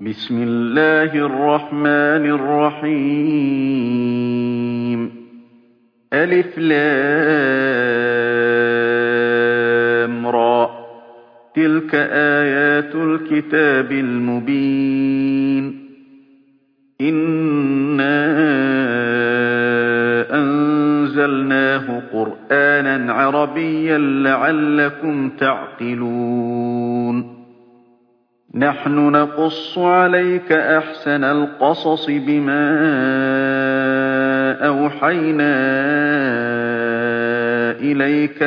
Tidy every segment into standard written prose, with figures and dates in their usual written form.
بسم الله الرحمن الرحيم. ألف لام را. تلك آيات الكتاب المبين. إنا أنزلناه قرآنا عربيا لعلكم تعقلون. نحن نقص عليك أحسن القصص بما أوحينا إليك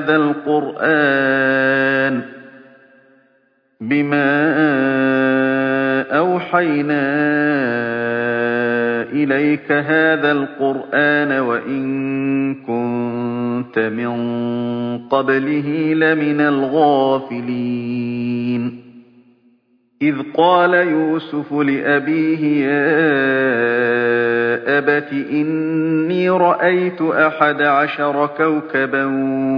هذا القرآن وإن كنت من قبله لمن الغافلين. إذ قال يوسف لأبيه يا أبت إني رأيت 11 كوكبا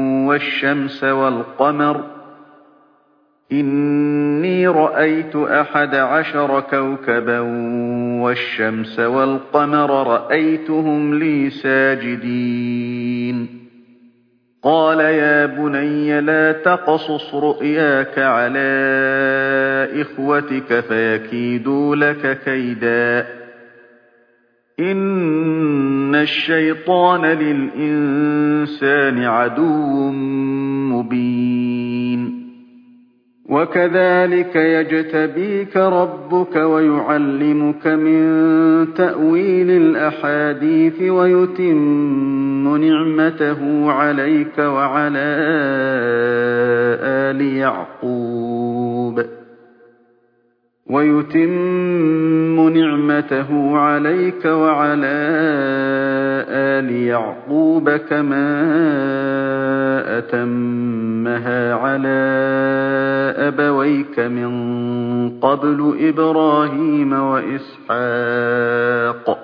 والشمس والقمر رأيتهم لي ساجدين. قال يا بني لا تقصص رؤياك على إخوتك فيكيدوا لك كيدا. إن الشيطان للإنسان عدو مبين. وكذلك يجتبيك ربك ويعلمك من تأويل الأحاديث ويتم نعمته عليك وعلى آل يعقوب كما أتمها على أبويك من قبل إبراهيم وإسحاق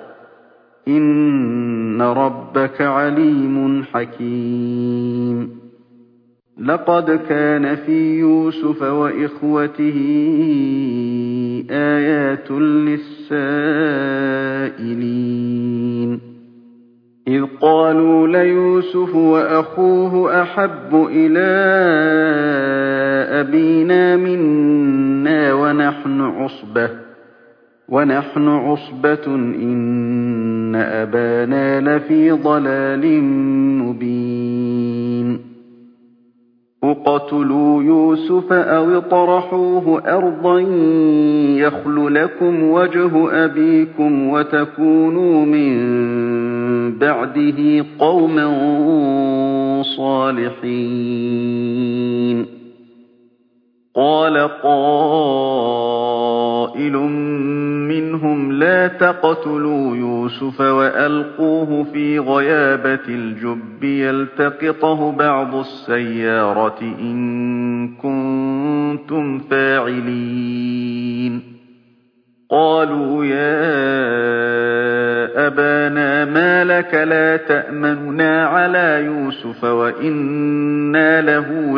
إن ربك عليم حكيم. لقد كان في يوسف وإخوته آيات للسائلين. إذ قالوا ليوسف وأخوه أحب إلى أبينا منا ونحن عصبة إن أبانا لفي ضلال مبين. اقتلوا يوسف أو اطرحوه أرضا يخل لكم وجه أبيكم وتكونوا من بعده قوما صالحين. قال قائل منهم لا تقتلوا يوسف وألقوه في غيابة الجب يلتقطه بعض السيارة إن كنتم فاعلين. قالوا يا أبانا ما لك لا تأمننا على يوسف وإنا له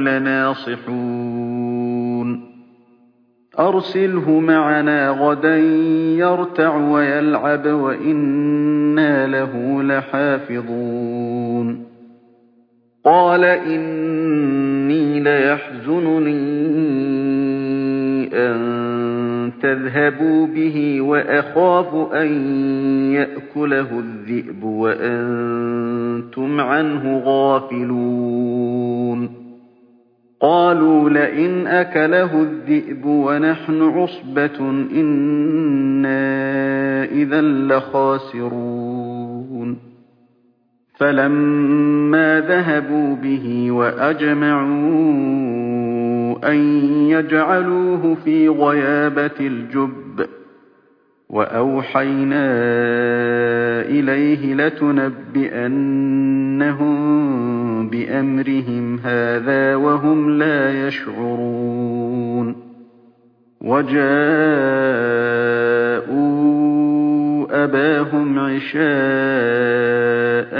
لناصحون. أرسله معنا غدا يرتع ويلعب وإنا له لحافظون. قال إني ليحزنني أن تذهبوا به وأخاف أن يأكله الذئب وأنتم عنه غافلون. قالوا لئن أكله الذئب ونحن عصبة إنا إذا لخاسرون. فلما ذهبوا به وأجمعوا أن يجعلوه في غيابة الجب وأوحينا إليه لتنبئنهم بأمرهم هذا وهم لا يشعرون. وجاءوا أباهم عشاء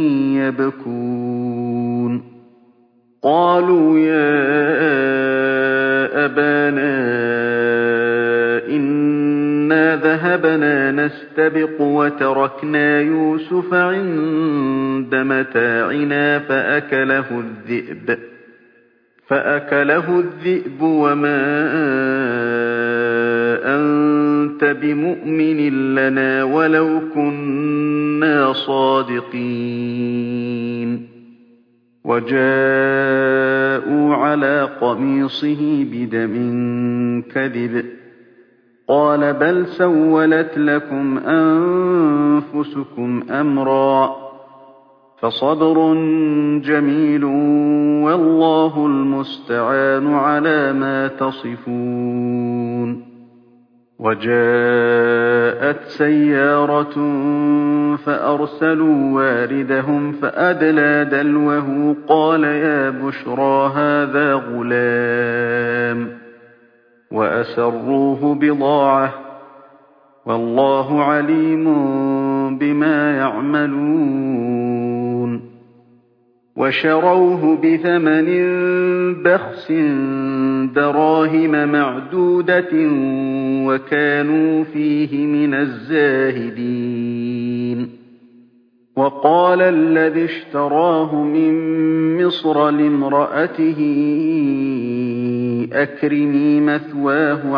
يبكون. قالوا يا أبانا إِنَّا ذَهَبْنَا نَسْتَبِقُ وَتَرَكْنَا يُوسُفَ عِندَ مَتَاعِنَا فَأَكَلَهُ الذِّئْبُ وَمَا أَنتَ بِمُؤْمِنٍ لَّنَا وَلَوْ كُنَّا صَادِقِينَ وَجَاءُوا عَلَىٰ قَمِيصِهِ بِدَمٍ كَذِبٍ قَالَ بَلْ سَوَّلَتْ لَكُمْ أَنفُسُكُمْ أَمْرًا فَصَبْرٌ جَمِيلٌ وَاللَّهُ الْمُسْتَعَانُ عَلَىٰ مَا تَصِفُونَ وَجَاءَتْ سَيَّارَةٌ فَأَرْسَلُوا وَارِدَهُمْ فَأَدْلَىٰ دَلْوَهُ قَالَ يَا بُشْرَىٰ هَٰذَا غُلَامٌ وَأَسَرُّوهُ بِضَاعَةً وَاللَّهُ عَلِيمٌ بِمَا يَعْمَلُونَ وَشَرَوْهُ بِثَمَنٍ بَخْسٍ دَرَاهِمَ مَعْدُودَةٍ وَكَانُوا فِيهِ مِنَ الزَّاهِدِينَ وَقَالَ الَّذِي اشْتَرَاهُ مِن مِّصْرَ لِامْرَأَتِهِ أَكْرِمِي مَثْوَاهُ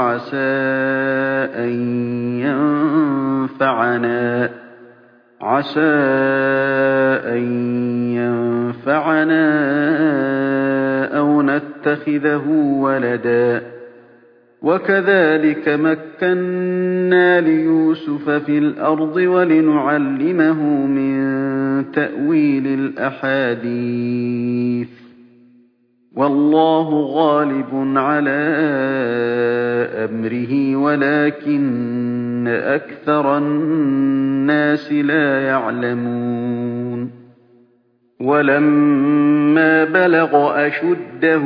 عَسَىٰ أَن يَنفَعَنَا أَوْ نَتَّخِذَهُ وَلَدًا وَكَذَٰلِكَ مَكَّنَّا لِيُوسُفَ فِي الْأَرْضِ وَلِنُعَلِّمَهُ مِن تَأْوِيلِ الْأَحَادِيثِ وَاللَّهُ غَالِبٌ عَلَىٰ أَمْرِهِ وَلَٰكِنَّ أَكْثَرَ النَّاسِ لَا يَعْلَمُونَ وَلَمَّا بَلَغَ أَشُدَّهُ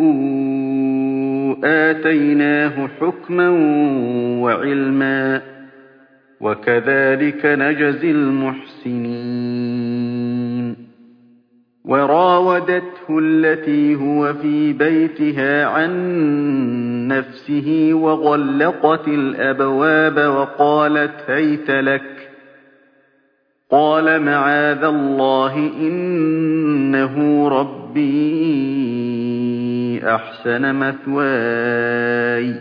آتَيْنَاهُ حُكْمًا وَعِلْمًا وَكَذَٰلِكَ نَجْزِي الْمُحْسِنِينَ وَرَاوَدَتْهُ الَّتِي هُوَ فِي بَيْتِهَا عَن نَّفْسِهِ وَغَلَّقَتِ الْأَبْوَابَ وَقَالَتْ هَيْتَ لَكَ قَالَ مَعَاذَ اللَّهِ إِنَّهُ رَبِّي أَحْسَنَ مَثْوَايَ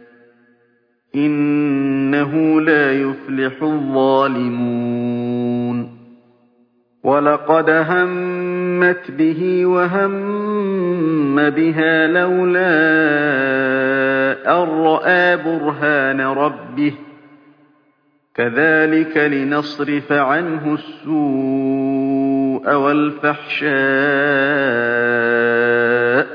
إِنَّهُ لَا يُفْلِحُ الظَّالِمُونَ وَلَقَدْ هَمَّتْ بِهِ وَهَمَّ بِهَا لَوْلَا أَن رَّأَىٰ بُرْهَانَ رَبِّهِ ۚ كَذَٰلِكَ لِنَصْرِفَ عَنْهُ السُّوءَ وَالْفَحْشَاءَ ۚ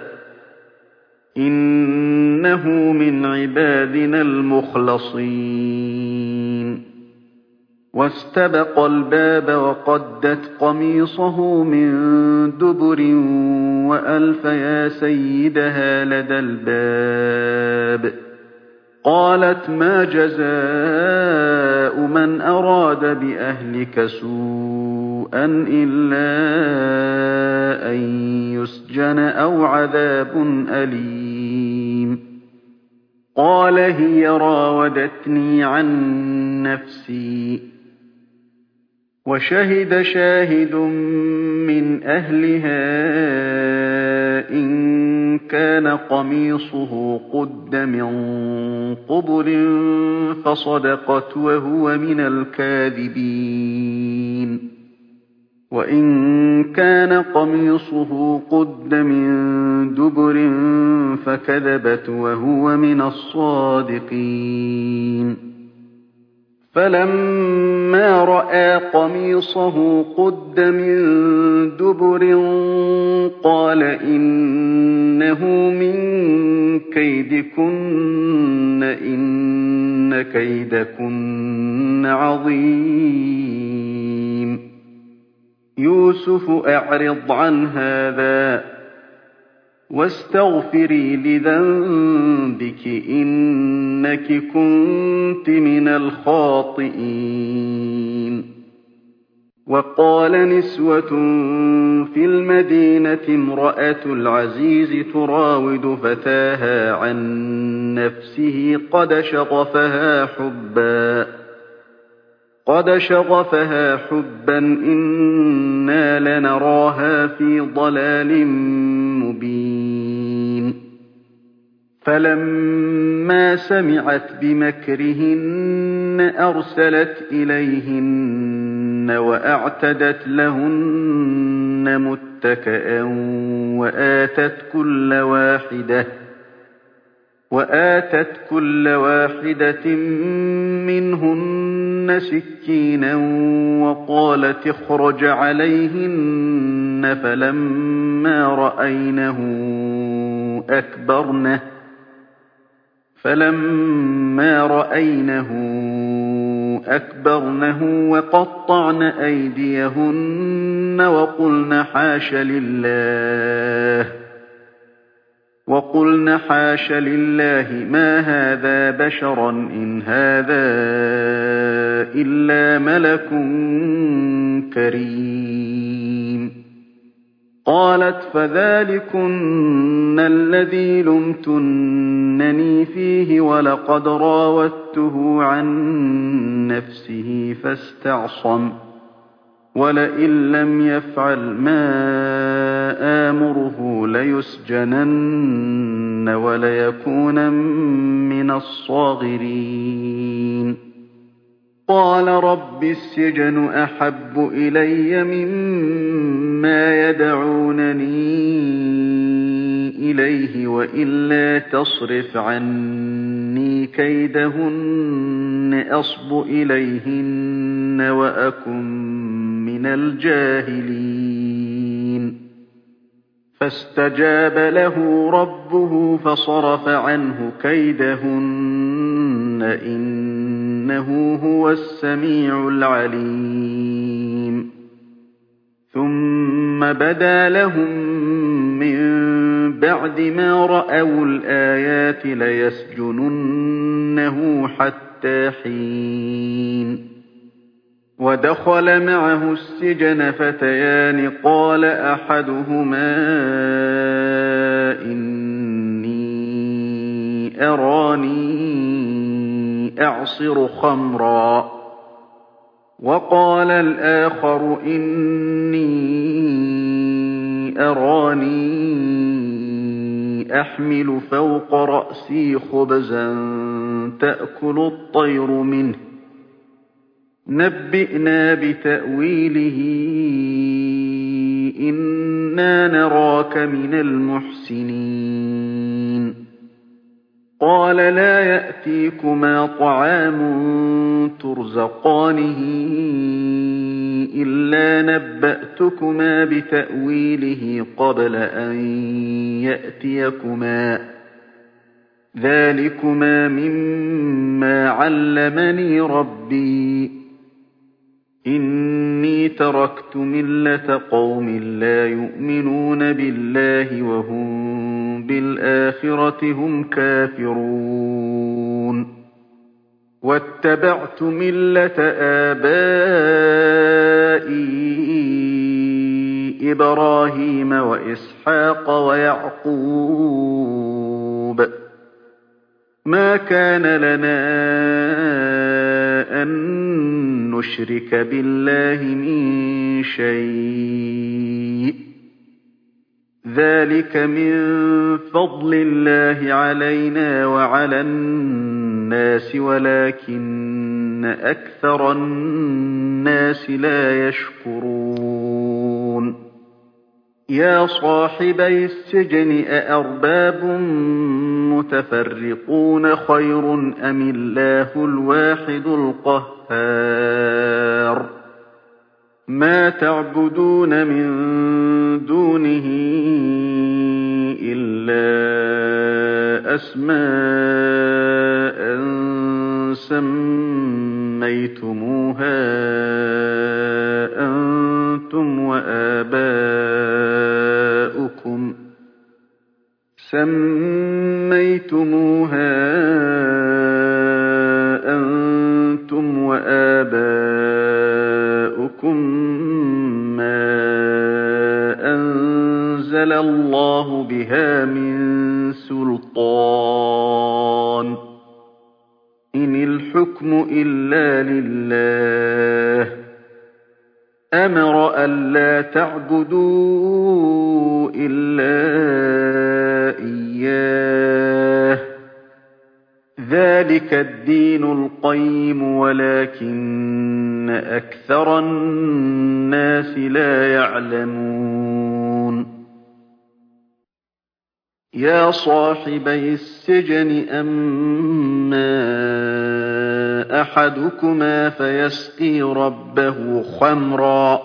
إِنَّهُ مِنْ عِبَادِنَا الْمُخْلَصِينَ وَاسْتَبَقَا الْبَابَ وَقَدَّتْ قَمِيصَهُ مِن دُبُرٍ وَأَلْفَ يَا سَيِّدَهَا لَدَى الْبَابِ قَالَتْ مَا جَزَاءُ مَنْ أَرَادَ بِأَهْلِكَ سُوءًا إِلَّا أَن يُسْجَنَ أَوْ عَذَابٌ أَلِيمٌ قَالَ هِيَ راوَدَتْنِي عَن نَّفْسِي وَشَهِدَ شَاهِدٌ مِّنْ أَهْلِهَا إِن كَانَ قَمِيصُهُ قُدَّ مِن قُبُلٍ فَصَدَقَتْ وَهُوَ مِنَ الْكَاذِبِينَ وَإِن كَانَ قَمِيصُهُ قُدَّ مِن دُبُرٍ فَكَذَبَتْ وَهُوَ مِنَ الصَّادِقِينَ فَلَمَّا رَأَىٰ قَمِيصَهُ قُدَّ مِن دُبُرٍ قَالَ إِنَّهُ مِن كَيْدِكُنَّ إِنَّ كَيْدَكُنَّ عَظِيمٌ يُوسُفُ أَعْرِضْ عَنْ هَٰذَا وَاسْتَغْفِرِي لِذَنبِكِ إِنَّكِ كُنتِ مِنَ الْخَاطِئِينَ وقال نسوة في المدينة امرأة العزيز تراود فتاها عن نفسه قد شغفها حبا إنا لنراها في ضلال مبين فلما سمعت بمكرهن أرسلت إليهن وأعتدت لهن متكئا وآتت كل واحدة منهن سكينا وقالت اخرج عليهن فلما رأينه أكبرنه وقطعن أيديهن وقلن حاش لله ما هذا بشرا إن هذا إلا ملك كريم قالت فذلكن الذي لمتنني فيه ولقد راودته عن نفسه فاستعصم ولئن لم يفعل ما آمره ليسجنن وليكونن من الصاغرين قال رب السجن أحب إلي مما يدعونني إليه وإلا تصرف عني كيدهن أصب إليهن وأكن من الجاهلين فاستجاب له ربه فصرف عنه كيدهن إنه هو السميع العليم ثم بدا لهم من بعد ما رأوا الآيات ليسجننه حتى حين ودخل معه السجن فتيان قال أحدهما إني أراني أعصر خمرا وقال الآخر إني أراني أحمل فوق رأسي خبزا تأكل الطير منه نبئنا بتأويله إنا نراك من المحسنين قال لا يأتيكما طعام ترزقانه إلا نبأتكما بتأويله قبل أن يأتيكما ذلكما مما علمني ربي إني تركت ملة قوم لا يؤمنون بالله وهم بالآخرة هم كافرون واتبعت ملة آبائي إبراهيم وإسحاق ويعقوب ما كان لنا أن نشرك بالله من شيء ذلك من فضل الله علينا وعلى الناس ولكن أكثر الناس لا يشكرون يا صاحبي السجن أأرباب متفرقون خير أم الله الواحد القهار ما تعبدون من دونه إلا أسماء سميتموها أنتم وآباؤكم الله بها من سلطان إن الحكم إلا لله أمر ألا تعبدوا إلا إياه ذلك الدين القيم ولكن أكثر الناس لا يعلمون يا صاحبي السجن أما أحدكما فيسقي ربه خمرا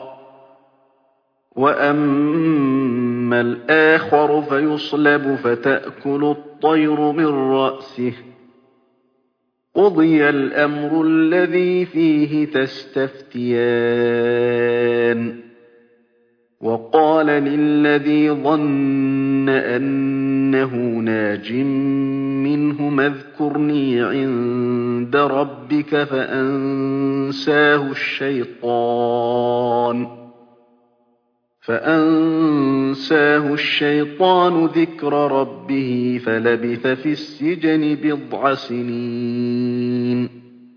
وأما الآخر فيصلب فتأكل الطير من رأسه قضي الأمر الذي فيه تستفتيان وقال للذي ظن أنه ناج منهما اذكرني عند ربك فأنساه الشيطان ذكر ربه فلبث في السجن بضع سنين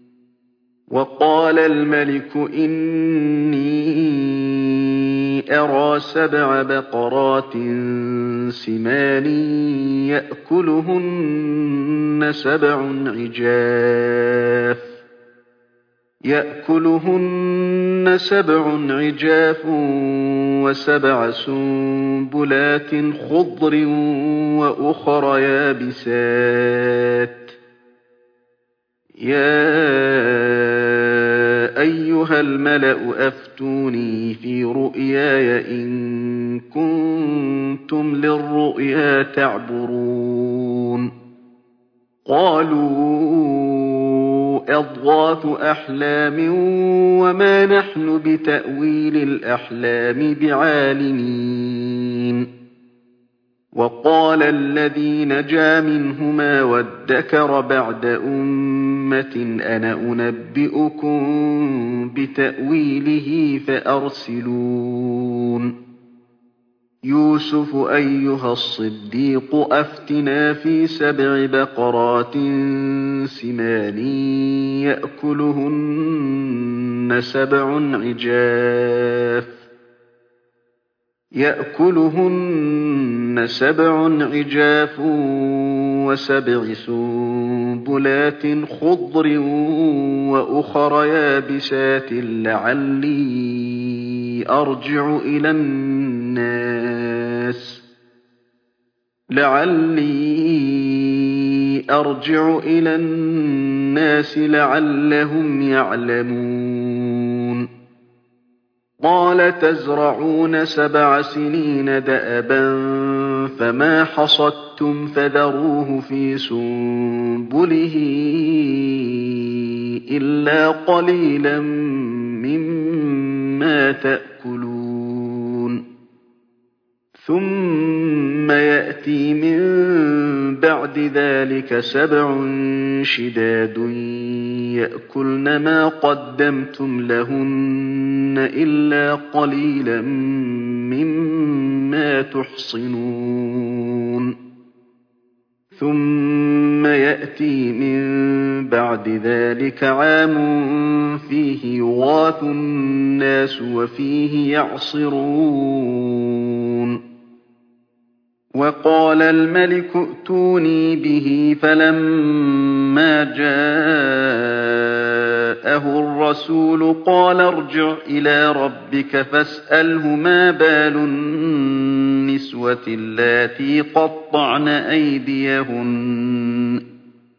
وقال الملك إني أرى 7 بقرات سمان يأكلهن سبع عجاف و7 سنبلات خضر وأخر يابسات يا أيها الملأ أفتوني في رؤياي إن كنتم للرؤيا تعبرون قالوا أضغاث أحلام وما نحن بتأويل الأحلام بعالمين وقال الذي نجا منهما وادكر بعد أمة أنا أنبئكم بتأويله فأرسلون يوسف أيها الصديق أفتنا في 7 بقرات سمان يأكلهن سبع عجاف و7 سنبلات خضر وأخر يابسات لعلي أرجع إلى الناس لعلهم يعلمون قال تزرعون 7 سنين دأبا فما حصدتم فذروه في سنبله إلا قليلا مما تأكلون ثم يأتي من بعد ذلك 7 شداد يأكلن ما قدمتم لهن إلا قليلا مما تحصنون ثم يأتي من بعد ذلك عام فيه يغاث الناس وفيه يعصرون وقال الملك ائتوني به فلما جاءه الرسول قال ارجع إلى ربك فاسأله ما بال النسوة اللاتي قطعن أيديهن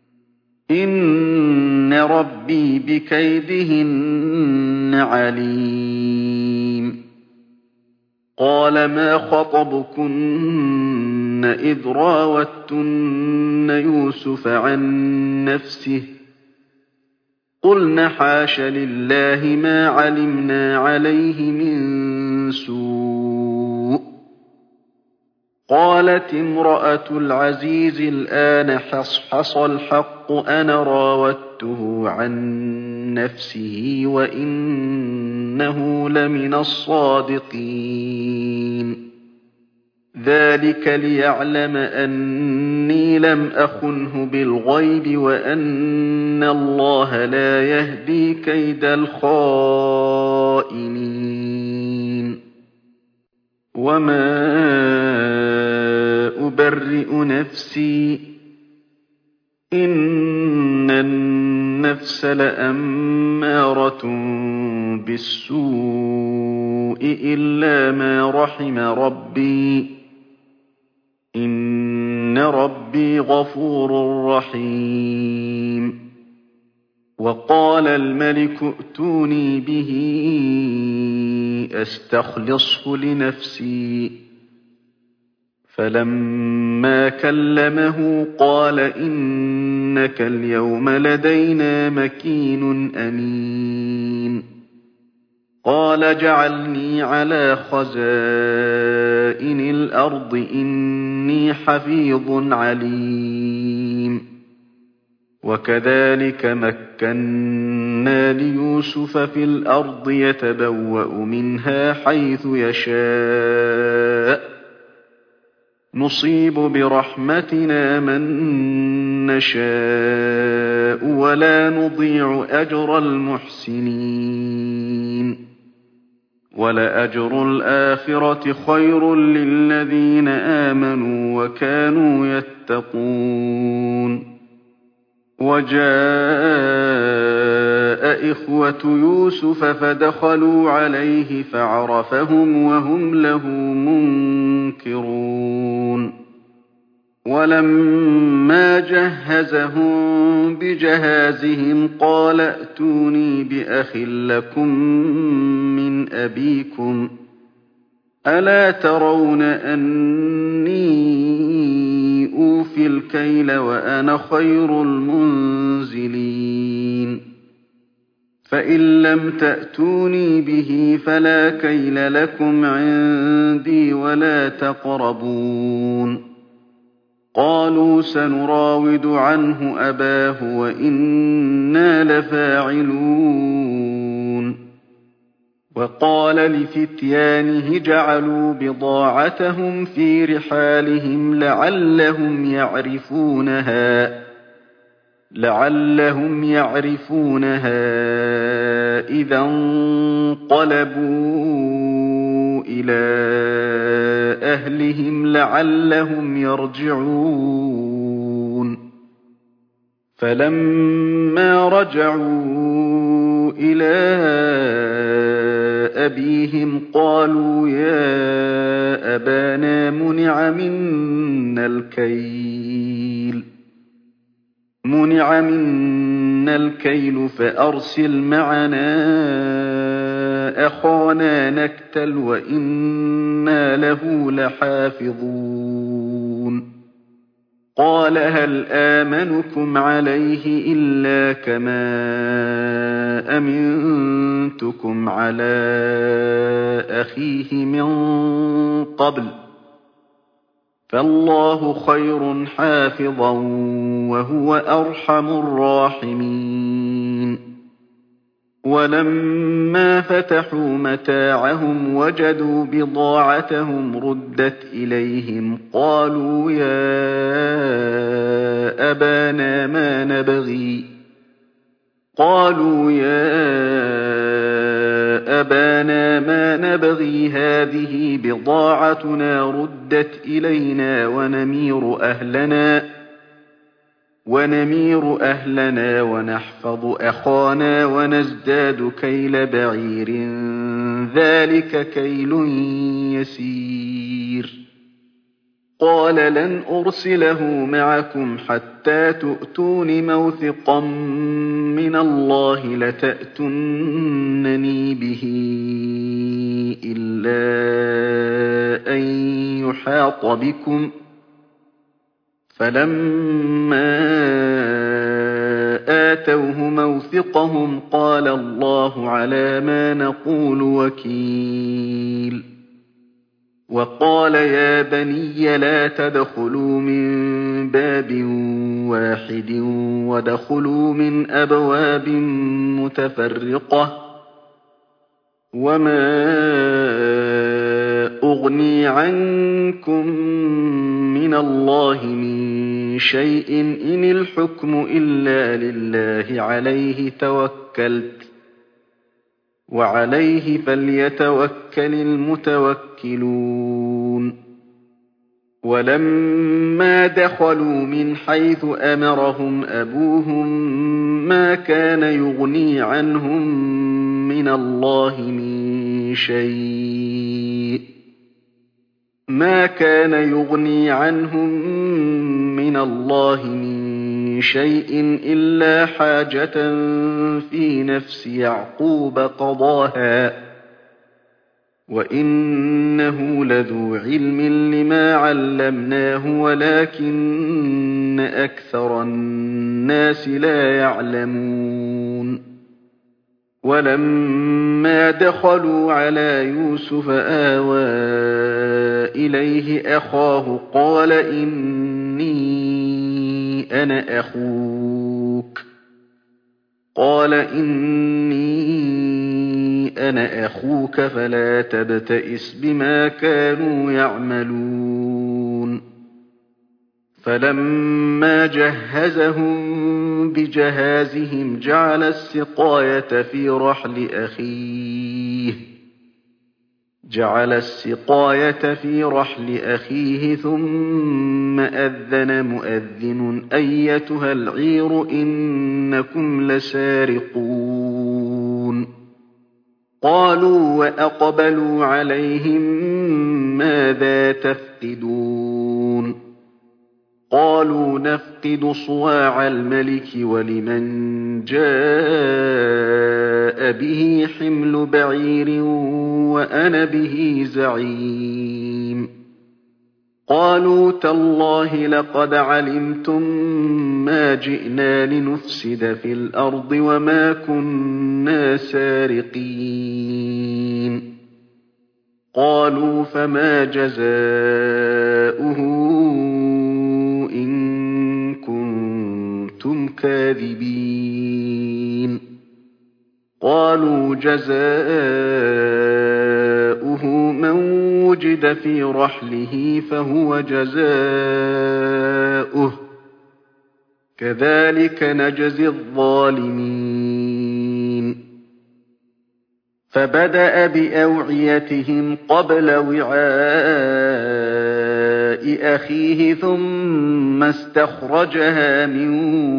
إن ربي بكيدهن عليم قال ما خطبكن إذ راوتن يوسف عن نفسه قلن حاش لله ما علمنا عليه من سوء قالت امرأة العزيز الآن حصحص الحق أنا راودته عن نفسه وإنه لمن الصادقين ذلك ليعلم أني لم أخنه بالغيب وأن الله لا يهدي كيد الخائنين وما أبرئ نفسي إن النفس لأمارة بالسوء إلا ما رحم ربي إن ربي غفور رحيم وقال الملك ائتوني به أستخلصه لنفسي فلما كلمه قال إنك اليوم لدينا مكين أمين قال اجعلني على خزائن الأرض إني حفيظ عليم وكذلك مكنا ليوسف في الأرض يتبوأ منها حيث يشاء نصيب برحمتنا من نشاء ولا نضيع أجر المحسنين ولأجر الآخرة خير للذين آمنوا وكانوا يتقون وجاء إخوة يوسف فدخلوا عليه فعرفهم وهم له منكرون ولما جهزهم بجهازهم قال ائتوني بأخ لكم من أبيكم ألا ترون أني أوفي الكيل وأنا خير المنزلين فإن لم تأتوني به فلا كيل لكم عندي ولا تقربون قالوا سنراود عنه أباه وإنا لفاعلون وقال لفتيانه جعلوا بضاعتهم في رحالهم لعلهم يعرفونها إذا انقلبوا إلى أهلهم لعلهم يرجعون فلما رجعوا إلى أبيهم قالوا يا أبانا منع منا الكيل فأرسل معنا أخانا نكتل وإنا له لحافظون قال هل آمنكم عليه إلا كما أمنتكم على أخيه من قبل فالله خير حافظا وهو أرحم الراحمين ولما فتحوا متاعهم وجدوا بضاعتهم ردت إليهم قالوا يا أبانا ما نبغي هذه بضاعتنا ردت إلينا ونمير أهلنا ونحفظ أخانا ونزداد كيل بعير ذلك كيل يسير قال لن أرسله معكم حتى تؤتون موثقا من الله لتأتونني به إلا أن يحاط بكم فلما آتوه موثقهم قال الله على ما نقول وكيل وقال يا بني لا تدخلوا من باب واحد وادخلوا من أبواب متفرقة وما أغني عنكم من الله من شيء إن الحكم إلا لله عليه توكلت وعليه فليتوكل المتوكلون ولما دخلوا من حيث أمرهم أبوهم ما كان يغني عنهم من الله من شيء إلا حاجة في نفس يعقوب قضاها وإنه لذو علم لما علمناه ولكن أكثر الناس لا يعلمون ولما دخلوا على يوسف آوى إليه أخاه قال إني أنا أخوك فلا تبتئس بما كانوا يعملون فلما جهزهم بجهازهم جعل السقاية في رحل أخيه ثم أذن مؤذن أيتها العير إنكم لسارقون قالوا وأقبلوا عليهم ماذا تفقدون قالوا نفقد صواع الملك ولمن جاء به حمل بعير وأنا به زعيم قالوا تالله لقد علمتم ما جئنا لنفسد في الأرض وما كنا سارقين قالوا فما جزاؤه إن كنتم كاذبين قالوا جزاؤه من وجد في رحله فهو جزاؤه كذلك نجزي الظالمين فبدأ بأوعيتهم قبل وعاء أخيه ثم استخرجها من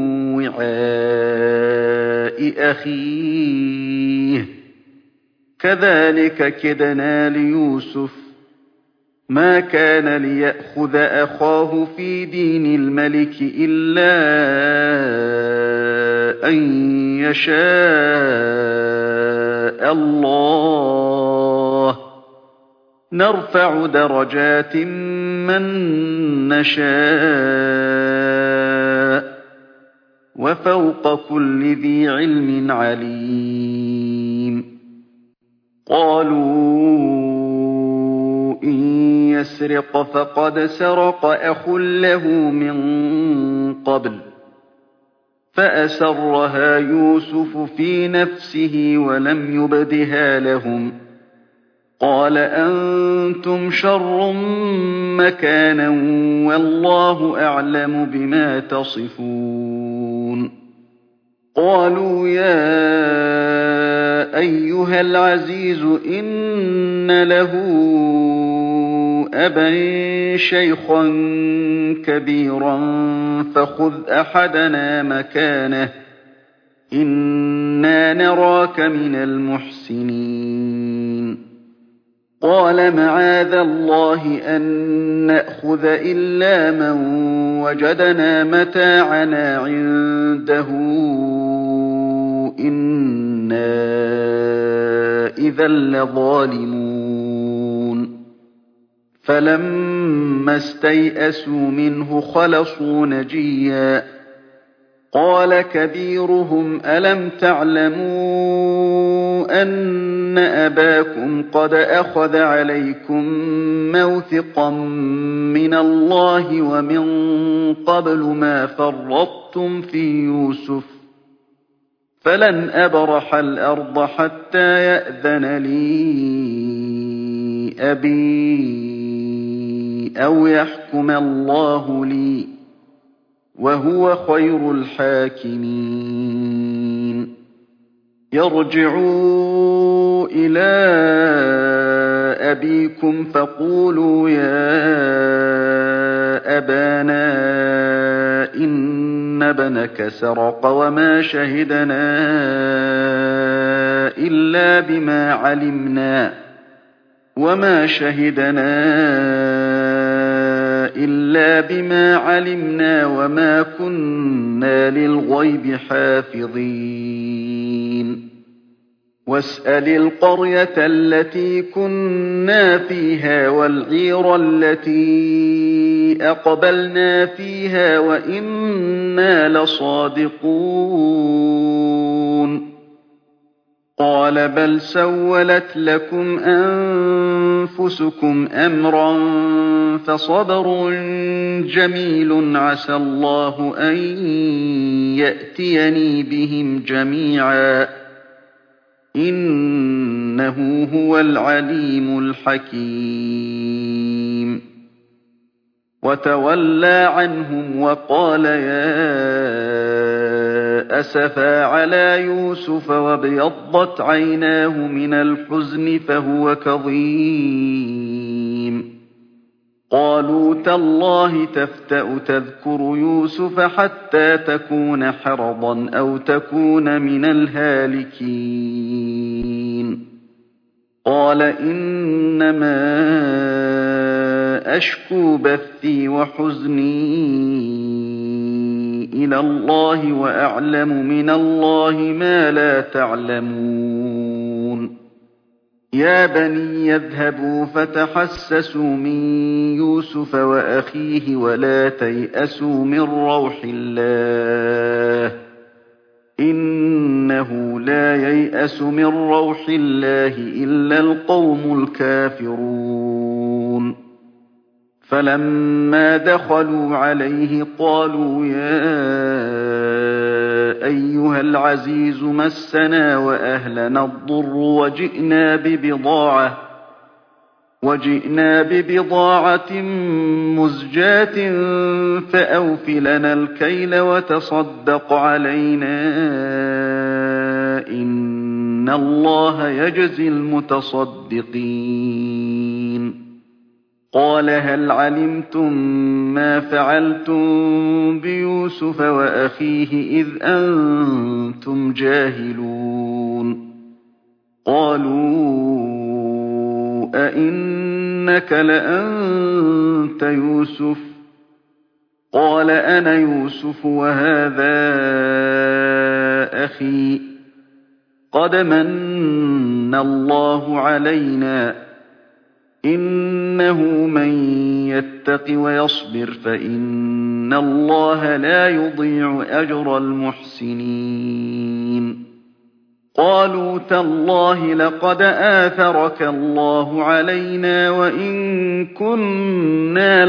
وعاء أخيه كذلك كدنا ليوسف ما كان ليأخذ أخاه في دين الملك إلا أن يشاء الله نرفع درجات من نشاء وفوق كل ذي علم عليم قالوا إن يسرق فقد سرق أخ له من قبل فأسرها يوسف في نفسه ولم يبدها لهم قال أنتم شر مكانا والله أعلم بما تصفون قالوا يا أيها العزيز إن له أبا شيخا كبيرا فخذ أحدنا مكانه إنا نراك من المحسنين قال معاذ الله أن نأخذ إلا من وجدنا متاعنا عنده إنا إذا لظالمون فلما استيئسوا منه خلصوا نجيا قال كبيرهم ألم تعلموا أن أباكم قد أخذ عليكم موثقا من الله ومن قبل ما فرطتم في يوسف فلن أبرح الأرض حتى يأذن لي أبي أو يحكم الله لي وهو خير الحاكمين يرجعوا إلى أبيكم فقولوا يا أبانا إن ابنك سرق وما شهدنا إلا بما علمنا وما كنا للغيب حافظين واسأل القرية التي كنا فيها والعير التي أقبلنا فيها وإنا لصادقون قال بل سولت لكم أنفسكم أمرا فصبر جميل عسى الله أن يأتيني بهم جميعا إنه هو العليم الحكيم وتولى عنهم وقال يا أسفا على يوسف وابيضت عيناه من الحزن فهو كظيم قالوا تالله تفتأ تذكر يوسف حتى تكون حرضا أو تكون من الهالكين قال إنما أشكو بثي وحزني إلى الله وأعلم من الله ما لا تعلمون يا بني يذهبوا فتحسسوا من يوسف وأخيه ولا تيأسوا من روح الله إنه لا ييأس من روح الله إلا القوم الكافرون فلما دخلوا عليه قالوا يا أيها العزيز مسنا وأهلنا الضر وجئنا ببضاعة مزجاة فأوف لنا الكيل وتصدق علينا إن الله يجزي المتصدقين قال هل علمتم ما فعلتم بيوسف وأخيه إذ أنتم جاهلون قالوا أئنك لأنت يوسف قال أنا يوسف وهذا أخي قد من الله علينا إنه من يتق ويصبر فإن الله لا يضيع أجر المحسنين قالوا تالله لقد آثرك الله علينا وإن كنا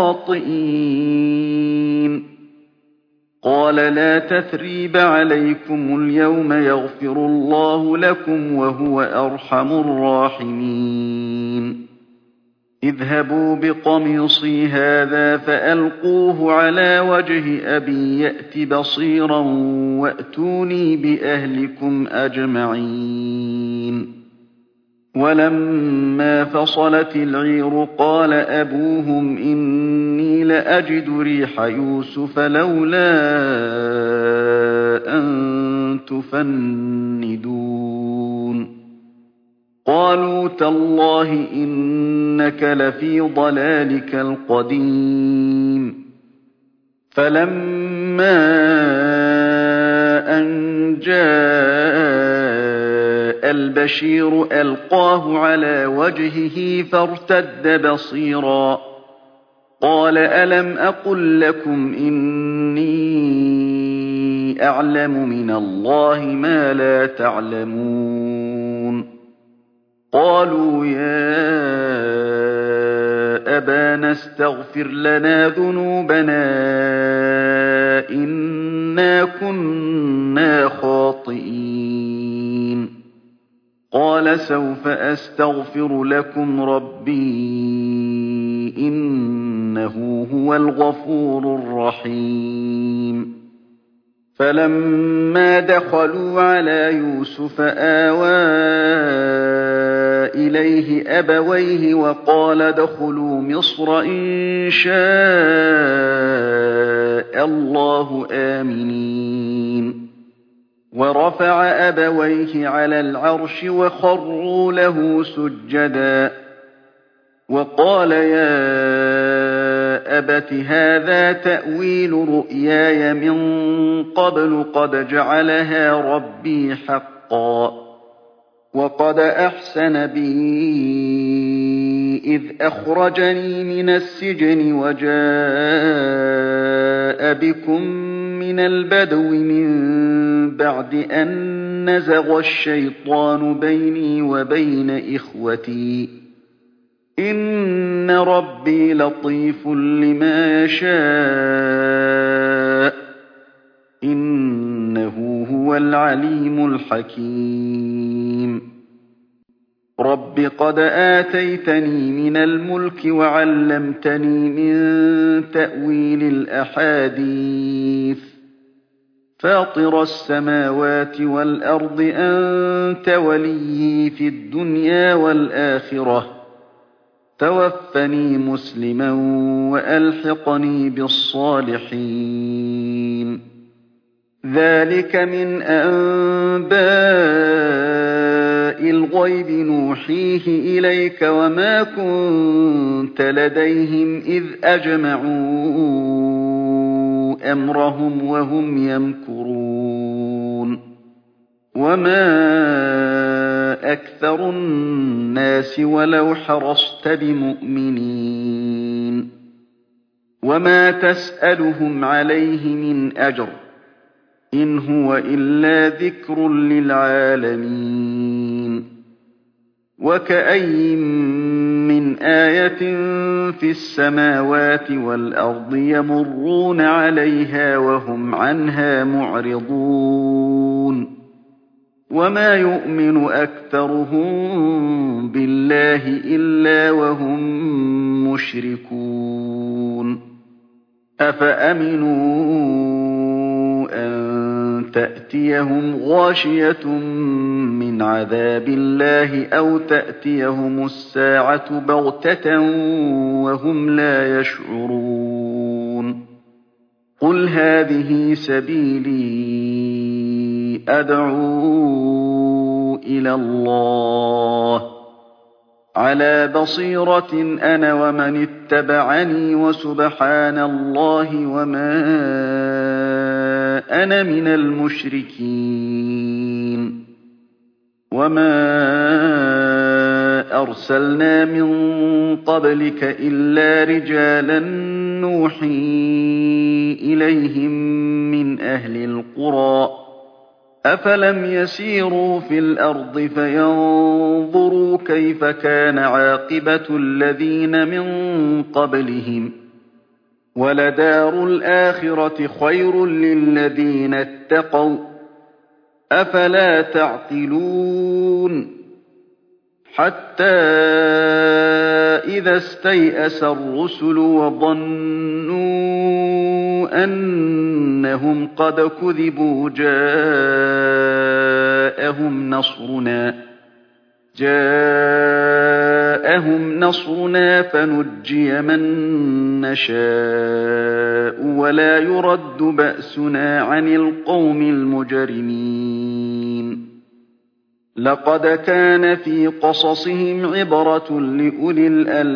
لخاطئين قال لا تثريب عليكم اليوم يغفر الله لكم وهو أرحم الراحمين اذهبوا بقميصي هذا فألقوه على وجه أبي يأت بصيرا وأتوني بأهلكم أجمعين ولما فصلت العير قال أبوهم إني لأجد ريح يوسف لولا أن تفندون قالوا تالله إنك لفي ضلالك القديم فلما أن جاء البشير ألقاه على وجهه فارتد بصيرا قال ألم أقل لكم إني أعلم من الله ما لا تعلمون قالوا يا أبانا استغفر لنا ذنوبنا إنا كنا خاطئين قال سوف أستغفر لكم ربي إنه هو الغفور الرحيم. فلما دخلوا على يوسف آوى إليه أبويه وقال ادخلوا مصر إن شاء الله آمنين. ورفع أبويه على العرش وخروا له سجدا وقال يا أبت هذا تأويل رؤياي من قبل قد جعلها ربي حقا وقد أحسن بي إذ أخرجني من السجن وجاء بكم من البدو من بعد أن نزغ الشيطان بيني وبين إخوتي إن ربي لطيف لما يشاء إنه هو العليم الحكيم. رب قد آتيتني من الملك وعلمتني من تأويل الأحاديث فاطر السماوات والأرض أنت وليي في الدنيا والآخرة توفني مسلما وألحقني بالصالحين. ذلك من أنباء الغيب نوحيه إليك وما كنت لديهم إذ أجمعوا أمرهم وهم يمكرون. وما أكثر الناس ولو حرصت بمؤمنين وما تسألهم عليه من أجر إن هو إلا ذكر للعالمين. وكأي من آية في السماوات والأرض يمرون عليها وهم عنها معرضون وما يؤمن أكثرهم بالله إلا وهم مشركون. أفأمنوا أن تأتيهم غاشية من عذاب الله أو تأتيهم الساعة بغتة وهم لا يشعرون. قل هذه سبيلي أدعو إلى الله على بصيرة أنا ومن اتبعني وسبحان الله وما أنا من المشركين. وما أرسلنا من قبلك إلا رجالا نوحي إليهم من أهل القرى أفلم يسيروا في الأرض فينظروا كيف كان عاقبة الذين من قبلهم ولدار الآخرة خير للذين اتقوا أفلا تعقلون. حتى إذا استيأس الرسل وظنوا أنهم قد كذبوا جاءهم نصرنا فنجي من نشاء ولا يرد بأسنا عن القوم المجرمين. لقد كان في قصصهم عبرة لأولي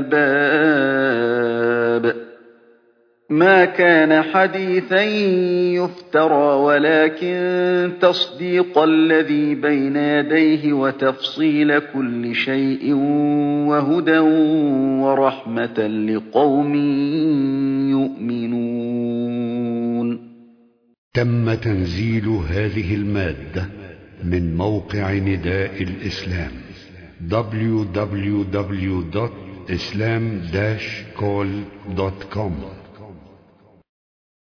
الألباب ما كان حديثا يفترى ولكن تصديق الذي بين يديه وتفصيل كل شيء وهدى ورحمة لقوم يؤمنون. تم تنزيل هذه المادة من موقع نداء الإسلام www.islam-call.com